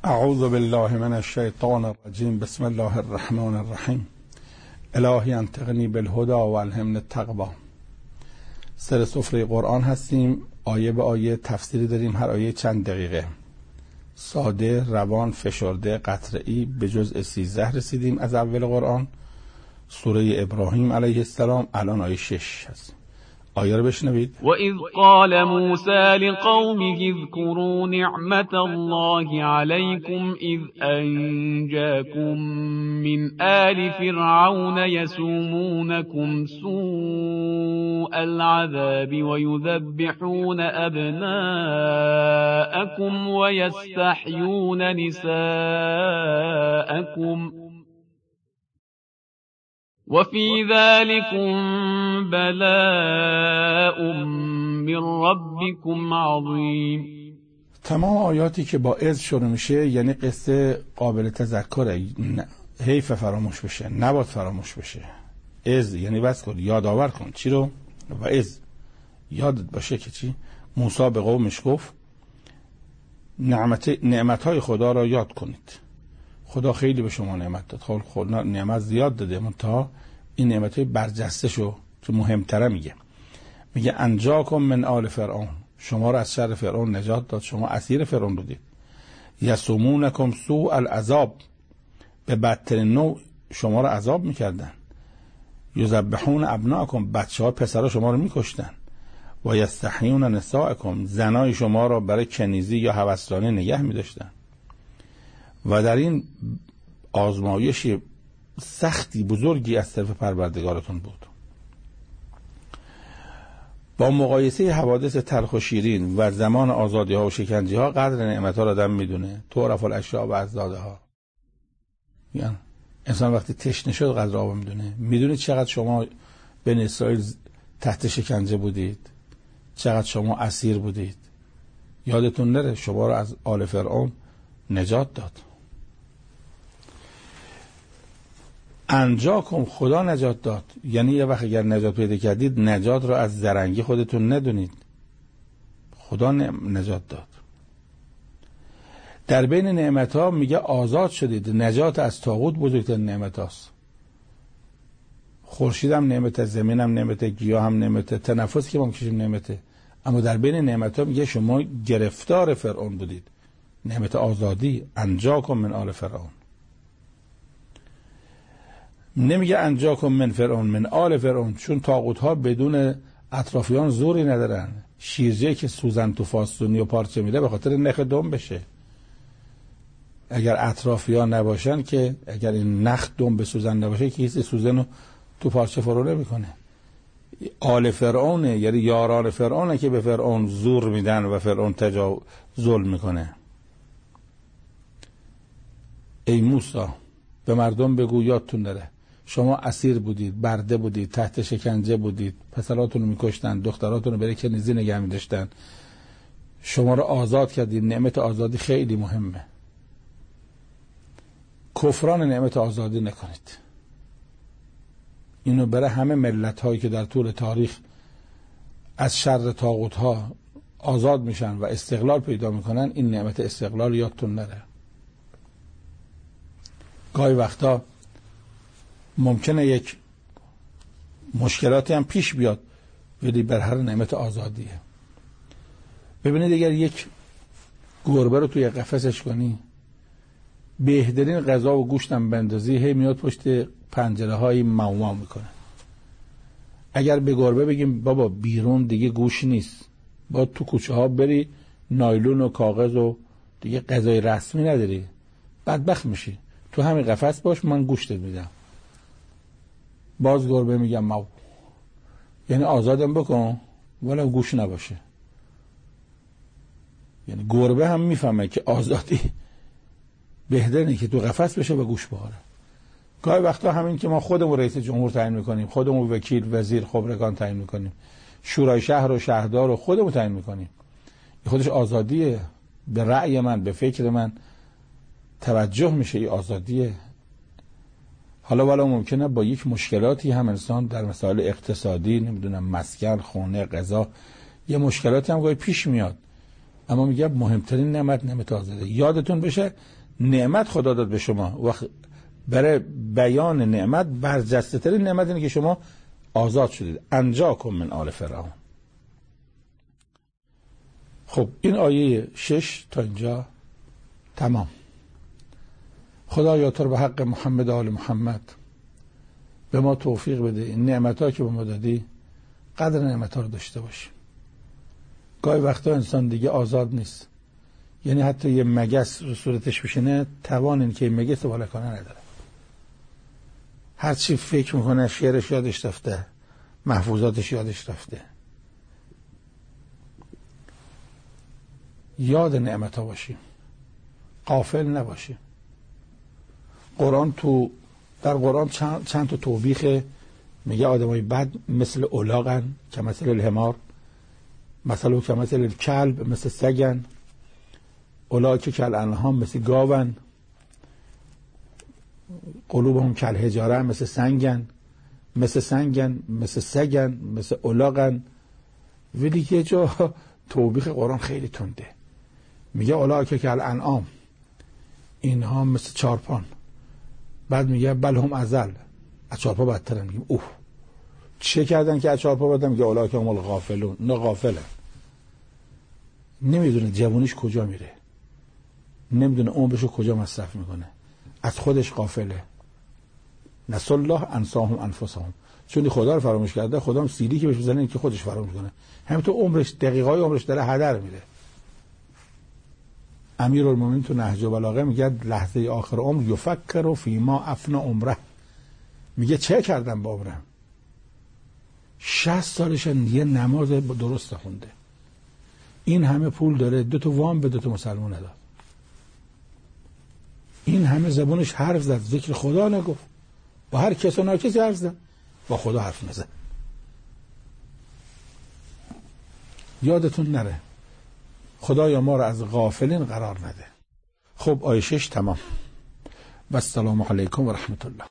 اعوذ بالله من الشیطان الرجیم. بسم الله الرحمن الرحیم. الهی انطقنی بالهدی و الهمنی التقوی. سر سفره قرآن هستیم، آیه به آیه تفسیری داریم، هر آیه چند دقیقه، ساده، روان، فشرده، قطعی. به جزء 13 رسیدیم از اول قرآن، سوره ابراهیم علیه السلام. الان آیه 6 هست. آیه رو بشنوید. و اذ قال موسی لقومه اذكروا نعمت الله علیکم اذ انجاکم من آل فرعون یسومونکم سوء العذاب ويذبحون ابناءکم ويستحيون نساءکم وفي ذلكم بلاء من ربكم عظیم. تمام آیاتی که با اذ شروع میشه یعنی قصه قابل تذکره، حیف فراموش بشه، نباید فراموش بشه. اذ یعنی بس کن، یادآور کن. چی رو؟ و اذ یادت باشه که چی؟ موسی به قومش گفت نعمتهای خدا را یاد کنید. خدا خیلی به شما نعمت داد، خدا نعمت زیاد داده، منتها این نعمتهای برجسته شو که مهمتره. میگه انجاکم من آل فرعون، شما را از شر فرعون نجات داد، شما اسیر فرعون بودید. یسومونکم سوء العذاب، به بدترین نوع شما را عذاب میکردن. یذبحون ابناءکم، بچه‌ها پسرها شما رو میکشتن. و یستحیون نساءکم، زنای شما را برای کنیزی یا هوسرانی نگه میداشتن. و در این آزمایش سختی بزرگی از طرف پروردگارتون بود. با مقایسه حوادث تلخ و شیرین و زمان آزادی ها و شکنجه ها قدر نعمت ها را آدم میدونه. تعرف الاشیاء بأضدادها ها. یعنی انسان وقتی تشنه شد قدر آب میدونه. میدونید چقدر شما بنی اسرائیل تحت شکنجه بودید، چقدر شما اسیر بودید. یادتون نره شما را از آل فرعون نجات داد. انجاکم، خدا نجات داد. یعنی یه وقت اگر نجات پیدا کردید، نجات رو از زرنگی خودتون ندونید، خدا نجات داد. در بین نعمت ها میگه آزاد شدید. نجات از طاغوت بزرگترین نعمت هاست. خورشید هم نعمت، زمین هم نعمت، گیاه هم نعمت، تنفسی که ما میکشیم نعمته. اما در بین نعمت ها میگه شما گرفتار فرعون بودید. نعمت آزادی. انجاکم من آل فرعون. نمیگه انجاکم من فرعون، من آل فرعون، چون طاغوت ها بدون اطرافیان زوری ندارن. شیرجه که سوزن تو فاستونی و پارچه میده به خاطر نخ دم بشه. اگر اطرافیان نباشن، که اگر این نخ دم به سوزن نباشه که کسی سوزن رو تو پارچه فرو نمیکنه. آل فرعونه، یعنی یاران فرعونه که به فرعون زور میدن و فرعون ظلم میکنه. ای موسی به مردم بگو یادتون نره شما اسیر بودید، برده بودید، تحت شکنجه بودید، پسراتون رو میکشتن، دختراتون رو برای کنیزی نگه میداشتن. شما رو آزاد کردید. نعمت آزادی خیلی مهمه. کفران نعمت آزادی نکنید. اینو برای همه ملت هایی که در طول تاریخ از شر طاغوت ها آزاد میشن و استقلال پیدا میکنن، این نعمت استقلال یادتون نره. گاهی وقتا ممکنه یک مشکلاتی هم پیش بیاد، ولی بر هر نعمت آزادیه. ببینید اگر یک گربه رو توی قفسش کنی، بهترین غذا و گوشت هم بندازی، هی میاد پشت پنجره های موما میکنه. اگر به گربه بگیم بابا بیرون دیگه گوش نیست، با تو کوچه ها بری، نایلون و کاغذ و دیگه غذای رسمی نداری، بدبخت میشی. تو همین قفس باش، من گوشتت میدم. باز گربه میگم مو، یعنی آزادم بکن ولی گوش نباشه. یعنی گربه هم میفهمه که آزادی بهتره که تو قفس بشه و گوش بخوره. گاهی وقتا همین که ما خودمون رئیس جمهور تعیین میکنیم، خودمون وکیل، وزیر، خبرگان تعیین میکنیم، شورای شهر و شهردار رو خودمون تعیین میکنیم، این خودش آزادیه. به رأی من، به فکر من توجه میشه، این آزادیه. حالا ممکنه با یک مشکلاتی هم انسان در مسائل اقتصادی، نمیدونم مسکن، خونه، غذا، یه مشکلاتی هم گاهی پیش میاد. اما میگه مهمترین نعمت آزادی. یادتون بشه نعمت خدا داد به شما، وقت برای بیان نعمت برجسته ترین نعمت اینه که شما آزاد شدید. انجاکم من آل فرعون. خب این آیه 6 تا اینجا تمام. خدایا تو رو به حق محمد آل محمد به ما توفیق بده این نعمت‌ها که به ما دادی قدر نعمت‌ها رو داشته باشیم. گاهی وقتا انسان دیگه آزاد نیست، یعنی حتی یه مگس رو صورتش بشینه توان این که یه مگس بالا کنه نداره. هرچی فکر میکنه شعرش یادش رفته، محفوظاتش یادش رفته. یاد نعمت‌ها باشیم، غافل نباشیم. در قرآن چند تا توبیخ میگه آدمای بد مثل الاغن که مثل الحمار، مثلا که مثل الکلب مثل سگن، اولئک کالانعام مثل گاون، قلوبهم کالحجاره مثل سنگن، مثل سگن، مثل الاغن. ولی یه جا توبیخ قرآن خیلی تنده، میگه اولئک کالانعام، اینها مثل چارپان. بعد میگه بل هم ازل، از چارپا بدترن. میگیم اوه چه کردن که از چارپا بدترن؟ میگه اولئک هم الغافلون، نه غافلن. نمیدونه جوونیش کجا میره، نمیدونه عمرشو کجا مصرف میکنه، از خودش غافله. نسوا الله انساهم انفسهم، چون خدا رو فراموش کرده، خدا هم سیلی که بهش بزنه این که خودش فراموش کنه. همینطور عمرش، دقیقای عمرش داره هدر میره. امیرالمومنین تو نهج البلاغه میگه لحظه آخر عمر یفکر فیما افنا عمره، میگه چه کردم با عمرم؟ 60 سالشه دیگه نماز درست خونده، این همه پول داره، 2 تا وام به 2 تا مسلمان نداد، این همه زبونش حرف زد، ذکر خدا نگفت، با هر کس و ناکسی حرف زد، با خدا حرف نزد. یادتون نره خدایا ما رو از غافلین قرار نده. خب آیه 6 تمام. و السلام علیکم و رحمت الله.